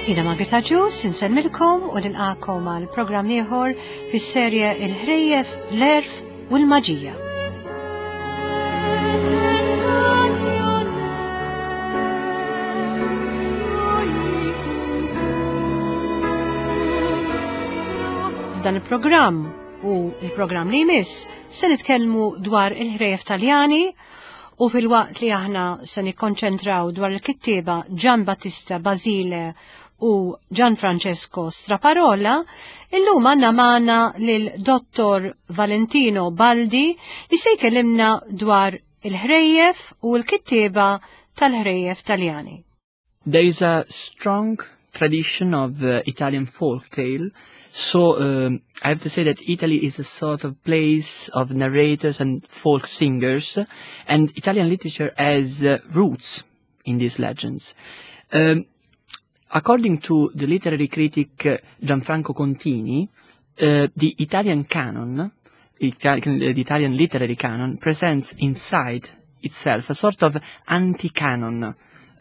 Jina Margaret Ġus, insemmilkom u nilqakom għal program ieħor fis-serje Il-ħrejjef, l-erf u l-maġija. F'dan il-programm u il-programm li jmiss se nitkellmu dwar il-ħrejjef Taljani u fil-waqt li aħna se nikkonċentraw dwar il-kittieba Gian Battista Basile u Gian Francesco Straparola, illum għandna magħna lil Dottor Valentino Baldi li se jkellimna dwar il-ħrejjef u l-kittieba tal-ħrejjef Taljani. There is a strong tradition of Italian folk tale. So I have to say that Italy is a sort of place of narrators and folk singers, and Italian literature has roots in these legends. According to the literary critic Gianfranco Contini, the Italian canon, the Italian literary canon, presents inside itself a sort of anti-canon,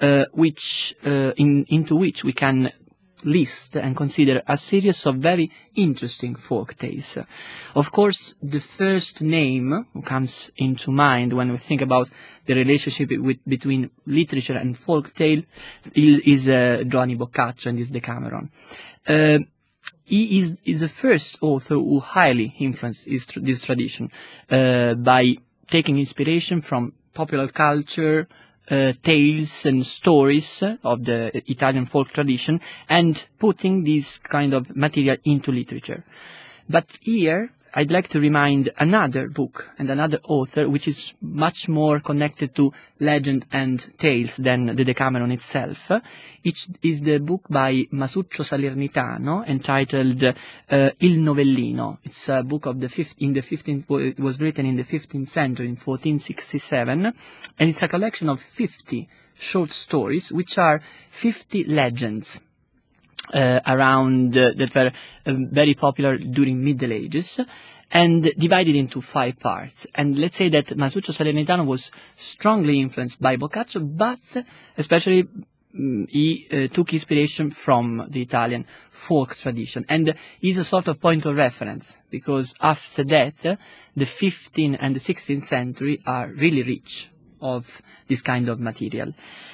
into which we can list and consider a series of very interesting folk tales. Of course, the first name who comes into mind when we think about the relationship between literature and folk tale is Giovanni Boccaccio and his Decameron. He is the first author who highly influenced this tradition by taking inspiration from popular culture, tales and stories of the Italian folk tradition and putting this kind of material into literature. But here I'd like to remind another book and another author which is much more connected to legend and tales than the Decameron itself. It is the book by Masuccio Salernitano entitled Il Novellino. It's a book of it was written in the 15th century, in 1467, and it's a collection of 50 short stories which are 50 legends around that were very popular during Middle Ages, and divided into 5 parts. And let's say that Masuccio Salernitano was strongly influenced by Boccaccio, but especially he took inspiration from the Italian folk tradition, and is a sort of point of reference, because after that the 15th and the 16th century are really rich of this kind of material.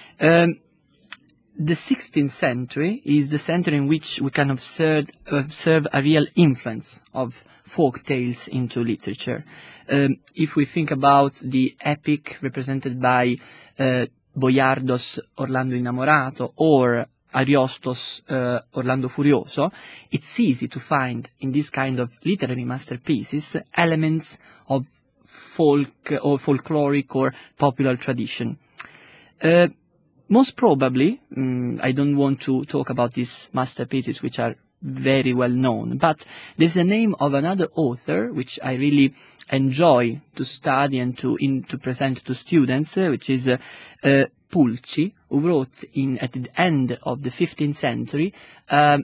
The 16th century is the century in which we can observe a real influence of folk tales into literature. If we think about the epic represented by Boiardo's Orlando Innamorato or Ariosto's Orlando Furioso, it's easy to find in this kind of literary masterpieces elements of folk or folkloric or popular tradition. Most probably, I don't want to talk about these masterpieces which are very well known, but there's a name of another author which I really enjoy to study and to present to students, which is Pulci, who wrote at the end of the 15th century a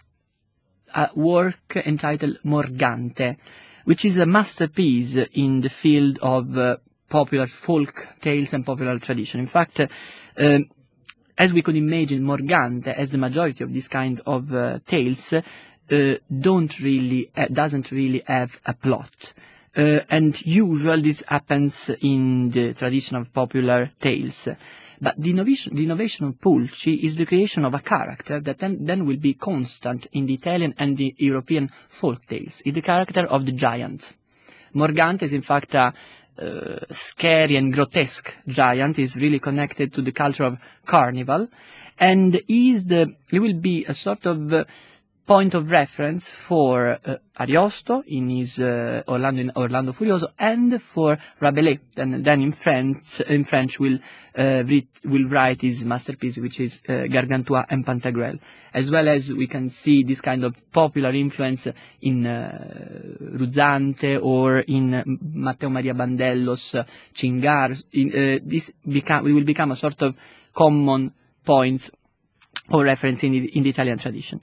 work entitled Morgante, which is a masterpiece in the field of popular folk tales and popular tradition. In fact, as we could imagine, Morgante, as the majority of this kind of tales, doesn't really have a plot. And usually this happens in the tradition of popular tales. But the innovation of Pulci is the creation of a character that then will be constant in the Italian and the European folk tales. It's the character of the giant. Morgante is in fact a scary and grotesque giant. Is really connected to the culture of carnival, and he will be a sort of point of reference for Ariosto in his Orlando Furioso, and for Rabelais. Then in French will write his masterpiece, which is Gargantua and Pantagruel. As well as we can see this kind of popular influence in Ruzzante or in Matteo Maria Bandello's Cingar. We will become a sort of common point or reference in the Italian tradition.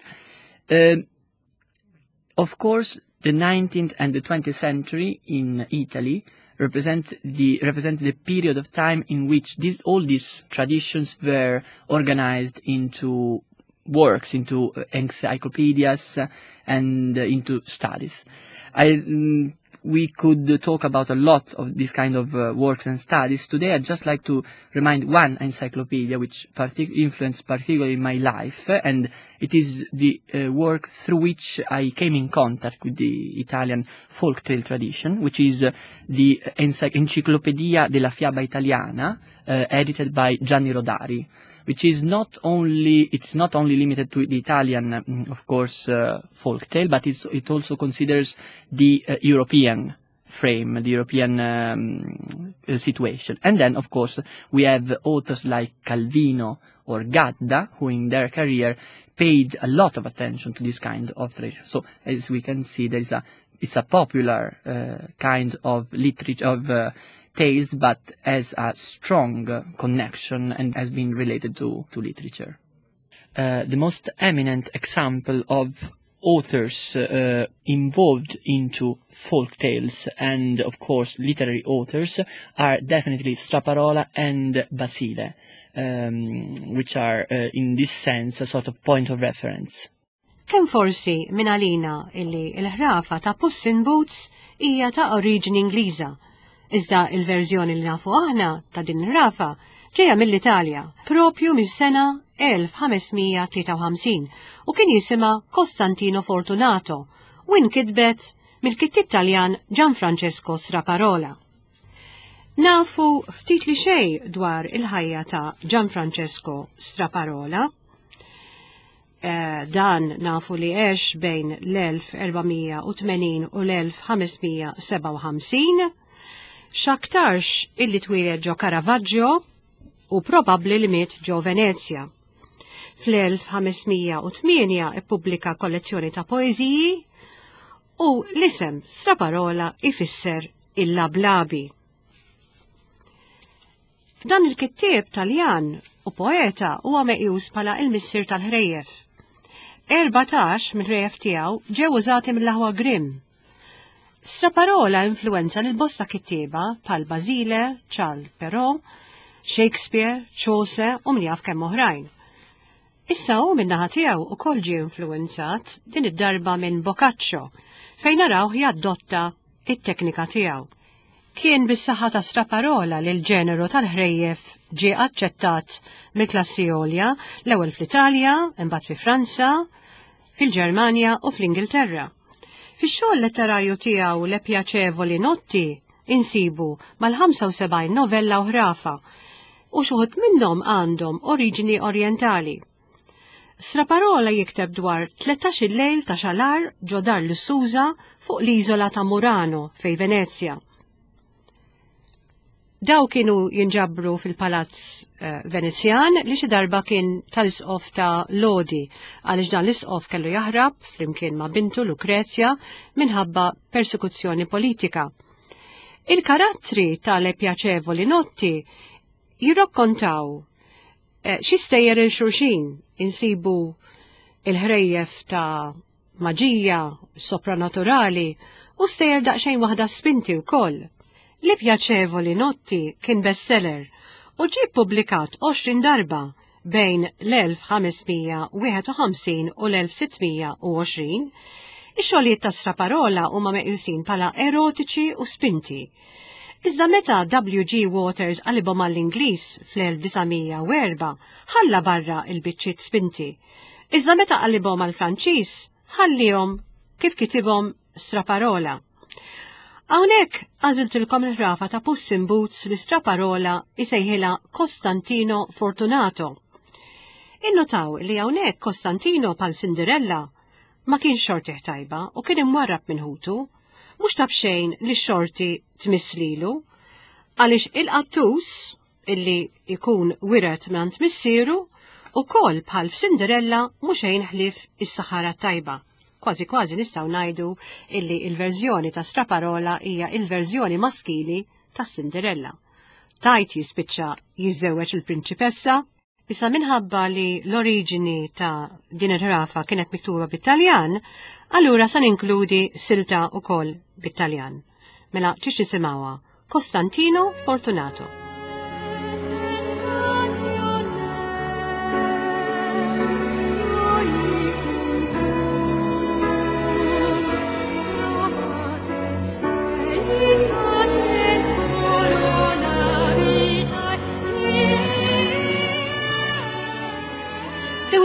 Of course, the 19th and the 20th century in Italy represent the period of time in which all these traditions were organized into works, into encyclopedias, and into studies. We could talk about a lot of this kind of works and studies. Today I'd just like to remind one encyclopedia which influenced particularly my life, and it is the work through which I came in contact with the Italian folktale tradition, which is the Enciclopedia della Fiaba Italiana, edited by Gianni Rodari, which is not only limited to the Italian, of course, folktale, but it also considers the European frame, the European situation. And then, of course, we have authors like Calvino or Gadda, who in their career paid a lot of attention to this kind of tradition. So, as we can see, it's a popular kind of literature, of tales, but has a strong connection and has been related to literature. The most eminent example of authors involved into folk tales and, of course, literary authors are definitely Straparola and Basile, which are, in this sense, a sort of point of reference. Kemm forsi minn għalina illi l-ħrafa ta' Puss in Boots hija ta' oriġini Ingliża, iżda il-verżjoni li nafu aħna ta' din il-ħrafa ġejja mill-Italja, propju mis-sena 1553 u kien jisimha Costantino Fortunato u inkitbet mill-kittib Taljan Gianfrancesco Straparola. Nafu ftit li xejn dwar il-ħajja ta' Gianfrancesco Straparola. Dan nafu li għex bejn l-1480 u l-1557, x'aktarx illi twiled ġo Caravaggio u probabbli li miet ġo Venezia. Fl-1508 ippubblika kollezzjoni ta' poeżiji u l-isem Straparola ifisser il-lablabi. Dan il-kittieb Taljan u poeta huwa meqjus bħala il-missier tal-ħrejjef. 14 mill-ħrejjef tiegħu ġew użati mill-aħwa Grimm. Straparola influenza l-bosta kittieba bħal Basile, Charles Perrault, Shakespeare, Chaucer u min jaf kemm oħrajn. Issa hu min-naħa tiegħu ukoll ġie influenzat din id-darba minn Boccaccio fejn narawh jaddotta it-teknika tiegħu. Kien bis-saħħa ta' Straparola li l-ġeneru tal-ħrejjef ġie aċċettat mill-klassi għolja l-ewwel fl-Italja, imbagħad fi Franza, fil-Ġermanja u fl-Ingilterra. Fix-xogħol letterarju tiegħu Le Piacevoli Notti insibu mal-75 novella u ħrafa u xuħud minnhom għandhom oriġini orjentali. Straparola jikteb dwar 13 lejl ta' xalar ġo dar l-Susa fuq l-iżola ta' Murano fej Venezia. Daw kienu jinġabru fil-palazz Venezjan li xi darba kien tal-isqof ta' Lodi għaliex dan l-isqof kellu jaħrab flimkien ma' bintu Lucrezia minħabba persekuzzjoni politika. Il-karattri ta' Le Piacevoli Notti jirrakkontaw xi stejjer il-xulxin insibu il-ħrejjef ta' maġija sopranaturali u stejjer daqsxejn waħda spinti wkoll. Le Piacevoli Notti kien bestseller u ġie ppubblikat 20 darba bejn l-1551 u l-1620. Ix-xogħlijiet ta' Straparola huma meqjusin bħala erotiċi u spinti. Iżda meta W.G. Waters qalibhom għall-Ingliż fl-1904 ħalla barra il-biċċiet spinti. Iżda meta qalibhom għall-Franċiż ħallihom kif kitibhom Straparola. Hawnhekk għażiltilkom il-ħrafa ta' Puss in Boots li Straparola isejħilha Costantino Fortunato. Innotaw li hawnhekk Costantino pal Cinderella ma kienx xorti ħtajba u kien imwarrab minn ħutu, mhux tab xejn li xorti tmisslilu, għaliex il-qattus illi jkun wiret minn tmissieru ukoll bħal f'Cinderella mhux xejn ħlief is-saħara tajba. Kważi kważi nistgħu ngħidu illi il-verżjoni ta' Straparola hija il-verżjoni maskili ta' Cinderella. Tajt jispiċċa jiżżewweġ il-prinċipessa, issa minħabba li l-oriġini ta' din il-ħrafa kienet miktuba bit-Taljan, allura se ninkludi silta wkoll bit-Taljan. Mela tix nisimgħuha Costantino Fortunato.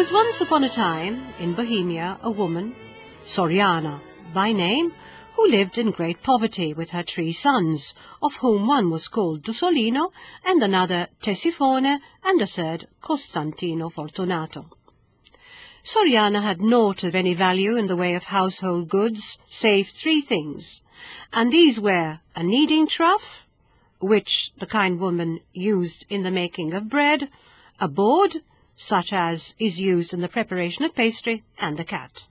was once upon a time in Bohemia a woman, Soriana by name, who lived in great poverty with her 3 sons, of whom one was called Dusolino, and another Tesifone, and a third Costantino Fortunato. Soriana had naught of any value in the way of household goods, save 3 things, and these were a kneading trough, which the kind woman used in the making of bread, a board, such as is used in the preparation of pastry, and a cat.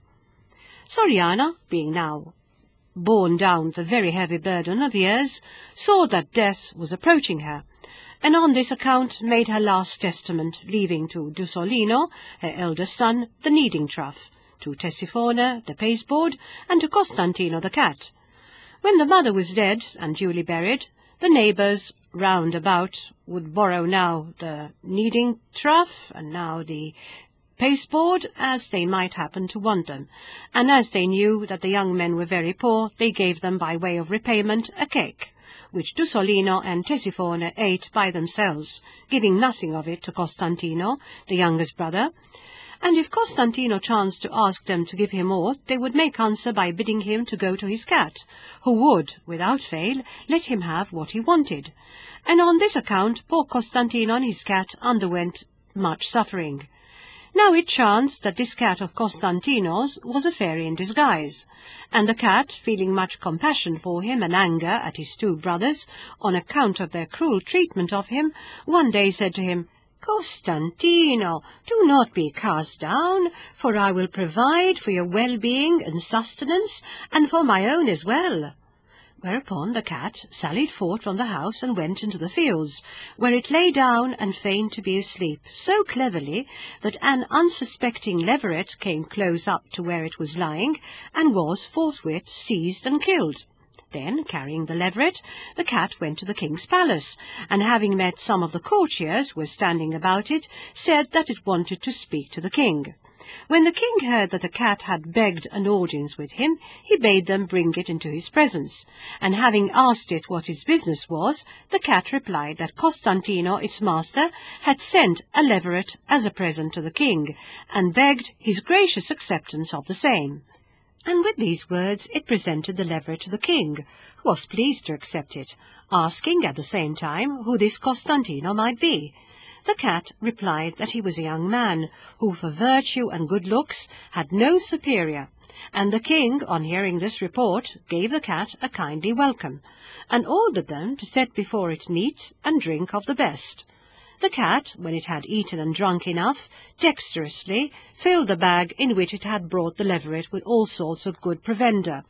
Soriana, being now borne down the very heavy burden of years, saw that death was approaching her, and on this account made her last testament, leaving to Dusolino, her eldest son, the kneading trough, to Tesifone, the pasteboard, and to Costantino, the cat. When the mother was dead and duly buried, the neighbours round about would borrow now the kneading trough and now the pasteboard, as they might happen to want them, and as they knew that the young men were very poor, they gave them by way of repayment a cake, which Dusolino and Tesifone ate by themselves, giving nothing of it to Costantino, the youngest brother, and if Costantino chanced to ask them to give him aught, they would make answer by bidding him to go to his cat, who would, without fail, let him have what he wanted, and on this account poor Costantino and his cat underwent much suffering. Now it chanced that this cat of Costantino's was a fairy in disguise, and the cat, feeling much compassion for him and anger at his 2 brothers, on account of their cruel treatment of him, one day said to him, "Costantino, do not be cast down, for I will provide for your well-being and sustenance, and for my own as well." Whereupon the cat sallied forth from the house and went into the fields, where it lay down and feigned to be asleep, so cleverly that an unsuspecting leveret came close up to where it was lying, and was forthwith seized and killed. Then, carrying the leveret, the cat went to the king's palace, and having met some of the courtiers who were standing about it, said that it wanted to speak to the king. When the king heard that the cat had begged an audience with him, he bade them bring it into his presence, and having asked it what his business was, the cat replied that Costantino, its master, had sent a leveret as a present to the king, and begged his gracious acceptance of the same. And with these words it presented the leveret to the king, who was pleased to accept it, asking at the same time who this Costantino might be. The cat replied that he was a young man, who for virtue and good looks had no superior, and the king, on hearing this report, gave the cat a kindly welcome, and ordered them to set before it meat and drink of the best. The cat, when it had eaten and drunk enough, dexterously filled the bag in which it had brought the leveret with all sorts of good provender.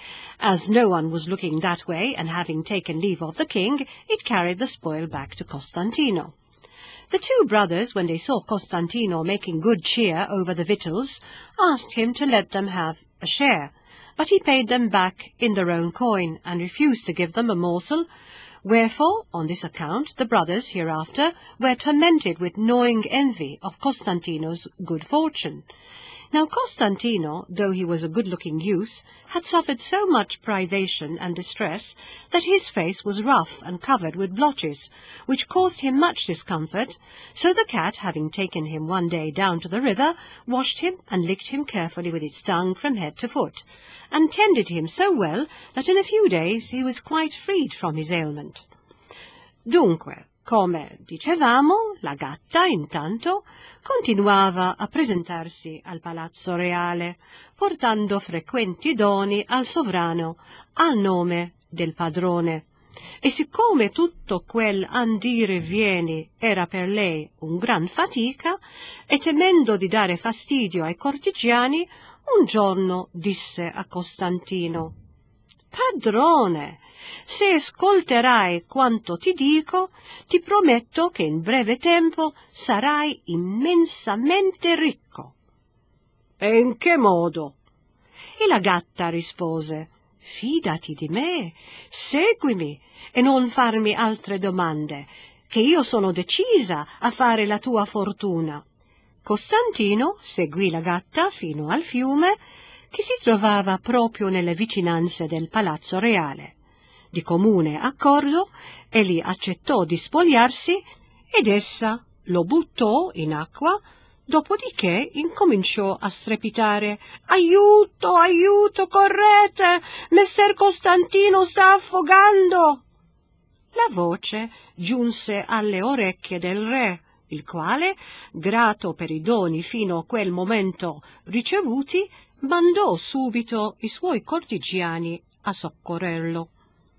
As no one was looking that way, and having taken leave of the king, it carried the spoil back to Costantino. The 2 brothers, when they saw Costantino making good cheer over the victuals, asked him to let them have a share, but he paid them back in their own coin, and refused to give them a morsel, wherefore, on this account, the brothers hereafter were tormented with gnawing envy of Costantino's good fortune. Now Costantino, though he was a good-looking youth, had suffered so much privation and distress that his face was rough and covered with blotches, which caused him much discomfort, so the cat, having taken him one day down to the river, washed him and licked him carefully with its tongue from head to foot, and tended him so well that in a few days he was quite freed from his ailment. Dunque, come dicevamo, la gatta intanto continuava a presentarsi al Palazzo Reale, portando frequenti doni al sovrano, al nome del padrone. E siccome tutto quel andire e vieni era per lei un gran fatica, e temendo di dare fastidio ai cortigiani, un giorno disse a Costantino: «Padrone, se ascolterai quanto ti dico, ti prometto che in breve tempo sarai immensamente ricco». «E in che modo?» E la gatta rispose: «Fidati di me, seguimi e non farmi altre domande, che io sono decisa a fare la tua fortuna». Costantino seguì la gatta fino al fiume, che si trovava proprio nelle vicinanze del Palazzo Reale. Di comune accordo, egli accettò di spogliarsi ed essa lo buttò in acqua, Dopodiché incominciò a strepitare: «Aiuto, aiuto, correte! Messer Costantino sta affogando!» La voce giunse alle orecchie del re, il quale, grato per i doni fino a quel momento ricevuti, mandò subito i suoi cortigiani a soccorrerlo.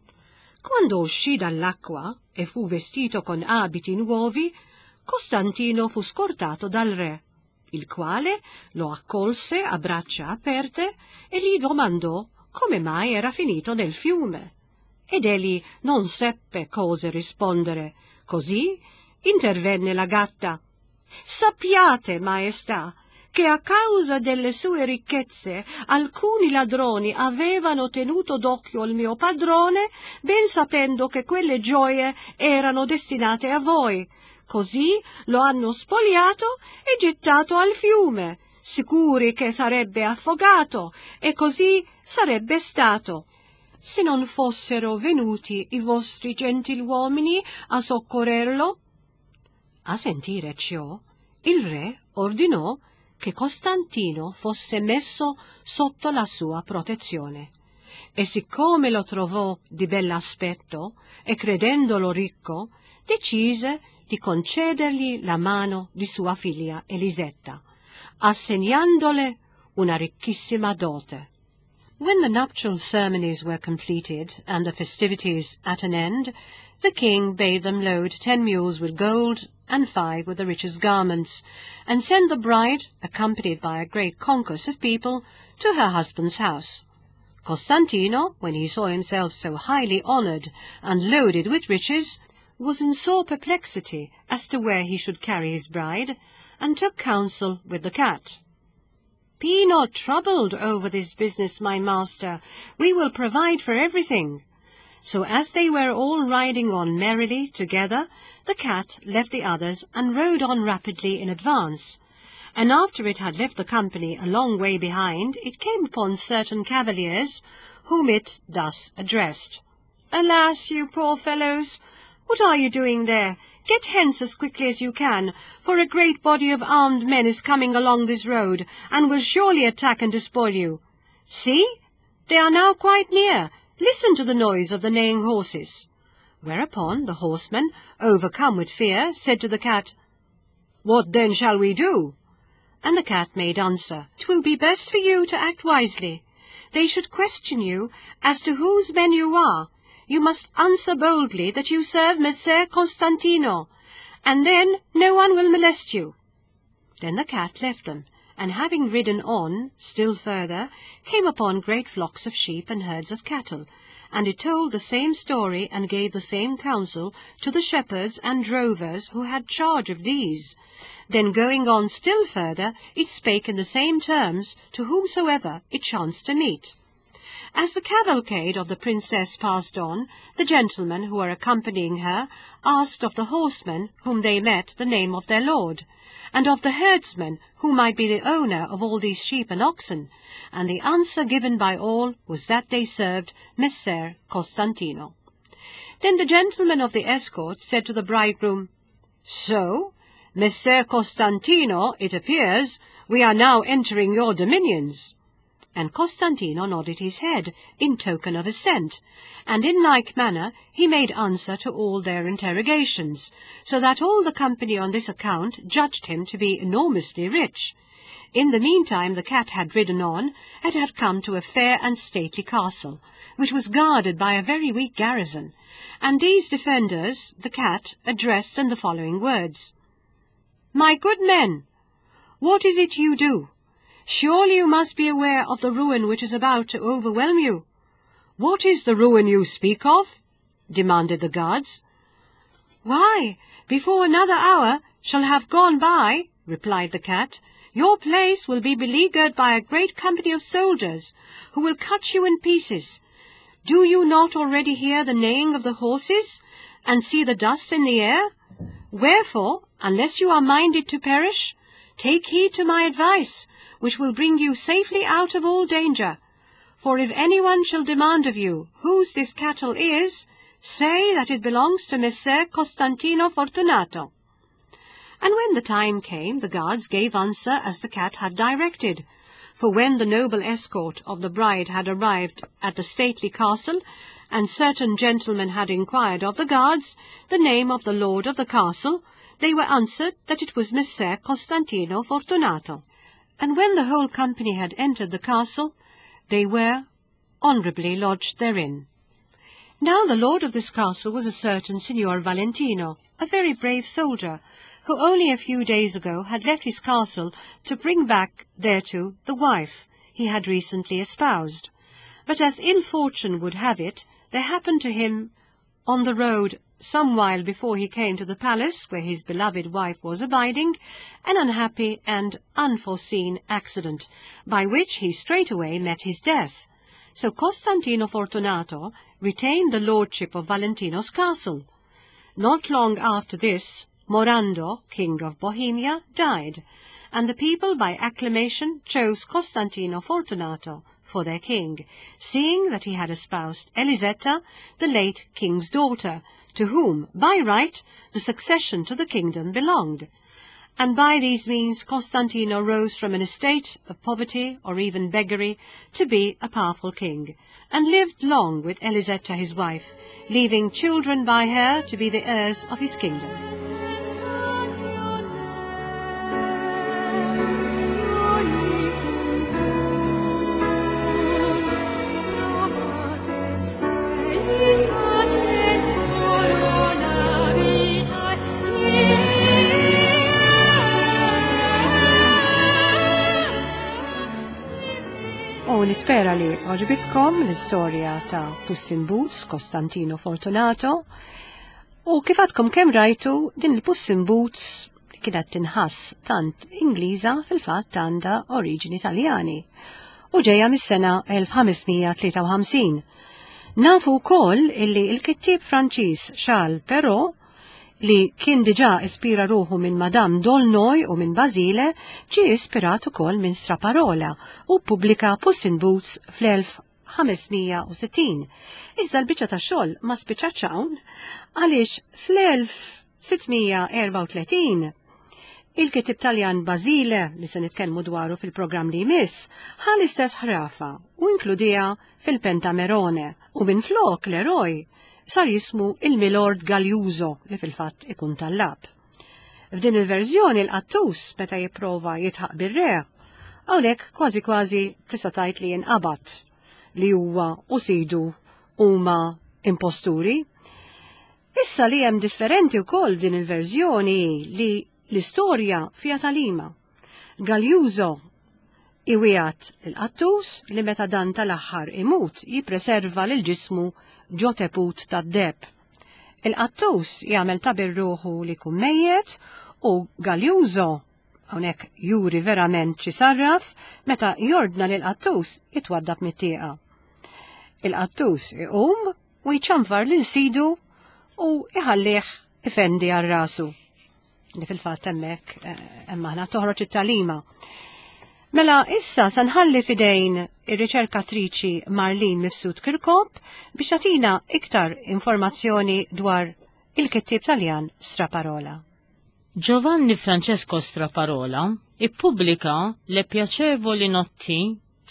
Quando uscì dall'acqua e fu vestito con abiti nuovi, Costantino fu scortato dal re, il quale lo accolse a braccia aperte e gli domandò come mai era finito nel fiume. Ed egli non seppe cosa rispondere. Così intervenne la gatta: «Sappiate, maestà, che a causa delle sue ricchezze alcuni ladroni avevano tenuto d'occhio il mio padrone, ben sapendo che quelle gioie erano destinate a voi. Così lo hanno spoliato e gettato al fiume, sicuri che sarebbe affogato, e così sarebbe stato, se non fossero venuti i vostri gentiluomini a soccorrerlo». A sentire ciò, il re ordinò che Costantino fosse messo sotto la sua protezione, e siccome lo trovò di bell'aspetto e credendolo ricco, decise di concedergli la mano di sua figlia Elisetta, assegnandole una ricchissima dote. When the nuptial ceremonies were completed and the festivities at an end, the king bade them load 10 mules with gold and 5 with the richest garments, and send the bride, accompanied by a great concourse of people, to her husband's house. Costantino, when he saw himself so highly honoured and loaded with riches, was in sore perplexity as to where he should carry his bride, and took counsel with the cat. "Be not troubled over this business, my master. We will provide for everything." So as they were all riding on merrily together, the cat left the others and rode on rapidly in advance. And after it had left the company a long way behind, it came upon certain cavaliers, whom it thus addressed: "Alas, you poor fellows! What are you doing there? Get hence as quickly as you can, for a great body of armed men is coming along this road, and will surely attack and despoil you. See, they are now quite near. Listen to the noise of the neighing horses." Whereupon the horseman, overcome with fear, said to the cat, "What then shall we do?" And the cat made answer: "It will be best for you to act wisely. They should question you as to whose men you are. You must answer boldly that you serve Messer Costantino, and then no one will molest you." Then the cat left them, and having ridden on still further, came upon great flocks of sheep and herds of cattle, and it told the same story and gave the same counsel to the shepherds and drovers who had charge of these. Then going on still further, it spake in the same terms to whomsoever it chanced to meet. As the cavalcade of the princess passed on, the gentlemen who were accompanying her asked of the horsemen whom they met the name of their lord, and of the herdsman who might be the owner of all these sheep and oxen, and the answer given by all was that they served Messer Costantino. Then the gentleman of the escort said to the bridegroom, "So, Messer Costantino, it appears, we are now entering your dominions." And Costantino nodded his head in token of assent, and in like manner he made answer to all their interrogations, so that all the company on this account judged him to be enormously rich. In the meantime the cat had ridden on, and had come to a fair and stately castle, which was guarded by a very weak garrison, and these defenders the cat addressed in the following words: "My good men, what is it you do? Surely you must be aware of the ruin which is about to overwhelm you." "What is the ruin you speak of?" demanded the guards. "Why, before another hour shall have gone by," replied the cat, "your place will be beleaguered by a great company of soldiers, who will cut you in pieces. Do you not already hear the neighing of the horses, and see the dust in the air? Wherefore, unless you are minded to perish, take heed to my advice, which will bring you safely out of all danger. For if anyone shall demand of you whose this cattle is, say that it belongs to Messer Costantino Fortunato." And when the time came, the guards gave answer as the cat had directed. For when the noble escort of the bride had arrived at the stately castle, and certain gentlemen had inquired of the guards the name of the lord of the castle, they were answered that it was Messer Costantino Fortunato. And when the whole company had entered the castle, they were honourably lodged therein. Now the lord of this castle was a certain Signor Valentino, a very brave soldier, who only a few days ago had left his castle to bring back thereto the wife he had recently espoused. But as ill fortune would have it, there happened to him on the road some while before he came to the palace where his beloved wife was abiding, an unhappy and unforeseen accident, by which he straightway met his death. So Costantino Fortunato retained the lordship of Valentino's castle. Not long after this, Morando, king of Bohemia, died, and the people by acclamation chose Costantino Fortunato for their king, seeing that he had espoused Elisetta, the late king's daughter, to whom, by right, the succession to the kingdom belonged. And by these means Costantino rose from an estate of poverty or even beggary to be a powerful king, and lived long with Elisetta his wife, leaving children by her to be the heirs of his kingdom. Nispera li oġbitkom l-istorja ta' Puss in Boots, Costantino Fortunato, u kifatkom kemm rajtu din il-Puss in Boots li kienet tinħass tant Ingliża fil-fatt għandha oriġini Taljani u ġejja mis-sena 1553. Nafu wkoll illi l-kittib Franċiż Charles Perrault li kien diġà ispira ruħu minn Madame d'Aulnoy u minn Basile, ġie ispirat ukoll minn Straparola u pubblika Puss in Boots fl-1560. Iżda l-biċċa ta' xogħol ma spiċċax hawn għaliex fl-1634 il-kitib Taljan Basile li se nitkellmu dwaru fil-programm li jmiss ħa l-istess ħrafa u inkludija fil-Pentamerone u minflok l-eroj sar jismu il-Milord Galjuso li fil-fatt ikun tal-lab. F'din il-verżjoni l-qattus meta jipprova jitħaq bir-re, hawnhekk kważi tista' tgħid li jinqabad li huwa u sidu huma imposturi. Issa li hemm differenti wkoll din il-verżjoni li l-istorja fiha talima. Galjuso iwiegħat il-qattus li meta dan tal-aħħar imut jippreserva lil ġismu ġo teput tad-deb. Il-qattus jagħmel ta' birruħu li jkun mejjed u Galjuso hawnhekk juri verament xi sarraf meta jordna lil qattus jitwaddab mit-tieqa. Il-qattus iqum u jċanfar lil sidu u iħallih ifendi għal rasu. Li fil-fatt hemmhekk hemm aħna toħroġ it-talima. Mela issa se nħalli fidejn ir-riċerkatriċi Marlene Mifsud Kirkop biex tagħtina iktar informazzjoni dwar il-kittib Taljan Straparola. Giovanni Francesco Straparola ippubblika Le Piacevoli Notti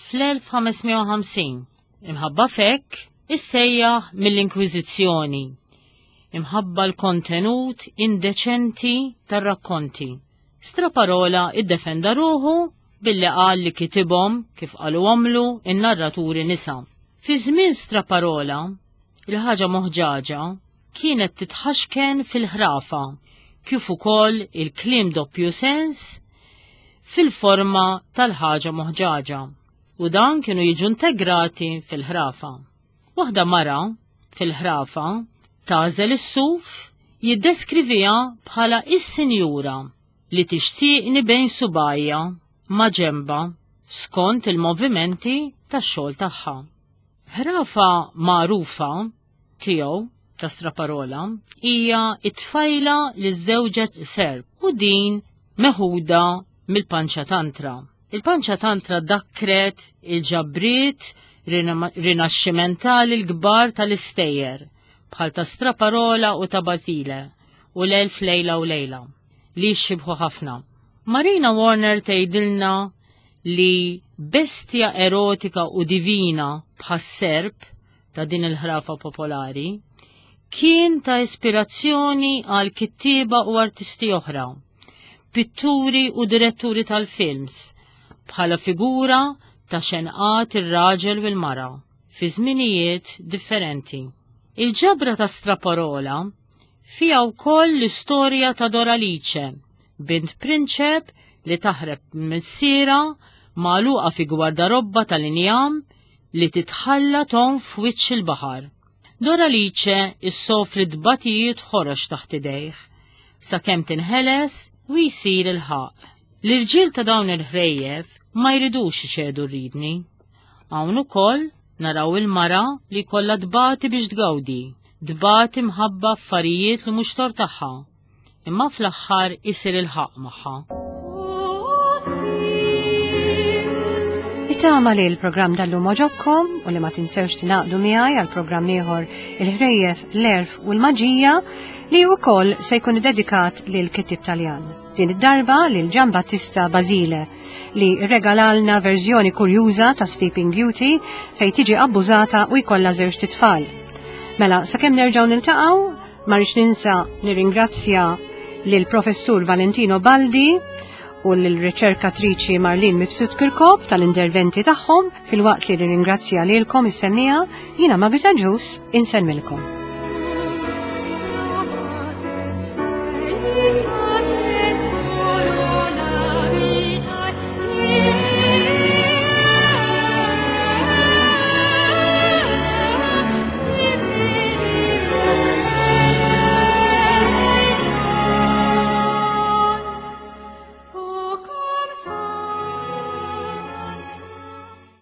fl-1550. Imħabba fekk issejjaħ mill-Inkwiżizzjoni. Imħabba l-kontenut indeċenti tar-rakkonti. Straparola iddefenda ruħu billi qal li kitibhom kif qalu għamlu in-narraturi nisa. Fi żmien Straparola, il-ħaġa moħġaġa kienet titħaxken fil-ħrafa, kif ukoll il-kliem doppju sens fil-forma tal-ħaġa moħġaġa, u dan kienu jiġu integrati fil-ħrafa. Waħda mara fil-ħrafa tażel is-suf jiddeskrivija bħala is-sinjura li tixtieqni bejn subajja ma' ġemba skont il-movimenti tax-xogħol tagħha. Ħrafa magħrufa tiegħu ta' Straparola hija t-tfajla liż-żewġa Serb u din meħuda mill-Panċatantra. Il-Panċatantra dakkret il-ġabriet rinaxximentali l-kbar tal-istejjer bħal ta' Straparola u ta' Basile u l-Elf Lejla u Lejla. li jxibħu ħafna. Marina Warner tgħidilna li bestja erotika u divina bħas-serb ta' din il-ħrafa popolari kien ta' ispirazzjoni għal kittieba u artisti oħra, pitturi u diretturi tal-films, bħala figura ta' xenqat ir-raġel u l-mara fi żminijiet differenti. Il-ġabra ta' Straparola fija wkoll l-istorja ta' Doralice, bint prinċep li taħreb missiera magħluqa fi gwardarobba tal-injam li titħalla tonf f'wiċċ il-baħar. Doralice issofri dbatijiet ħorox taħt idejh, sakemm tinħeles u jsir il-ħaq. L-irġiel ta' dawn il-ħrejjef ma jridux iċedu rridni. Hawn ukoll naraw il-mara li kollha dbati biex tgawdi, dbati mħabba affarijiet li mhux tor tagħha, imma fl-aħħar isir il-ħaq magħha. Itama li l-programm dal-lum oġobkom u li ma tinsewx tinaqdu miegħi għal programm ieħor il-ħrejjef, l-erf u l-maġija li wkoll se jkun dedikat lil kittib Taljan. Din id-darba lil Gian Battista Basile li regalalna verżjoni kurjuża ta' Sleeping Beauty fejn tiġi abbużata u jkollha żewġ titfal. Mela, sakemm nerġgħu niltaqgħu, ma rridx ninsa nirringrazzja lil Professur Valentino Baldi u l-riċerkatriċi Marlene Mifsud Kirkop tal-interventi tagħhom fil-waqt li nirringrazzja lilkom is-semmija jiena Margita Ġus insemmilkom.